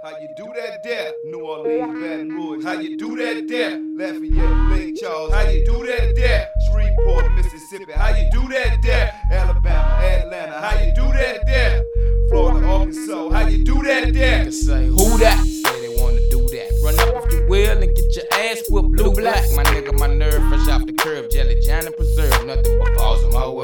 How you do that there? New Orleans, Baton Rouge. How you do that there? Lafayette, Lake Charles. How you do that there? Shreveport, Mississippi. How you do that there? Alabama, Atlanta. How you do that there? Florida, Arkansas. How you do that there? Can say who that? Say they wanna do that. Run up if you will and get your ass whipped blue black. My nigga, my nerve fresh off the curve. Jelly, Johnny preserve. Nothing but balls in my way.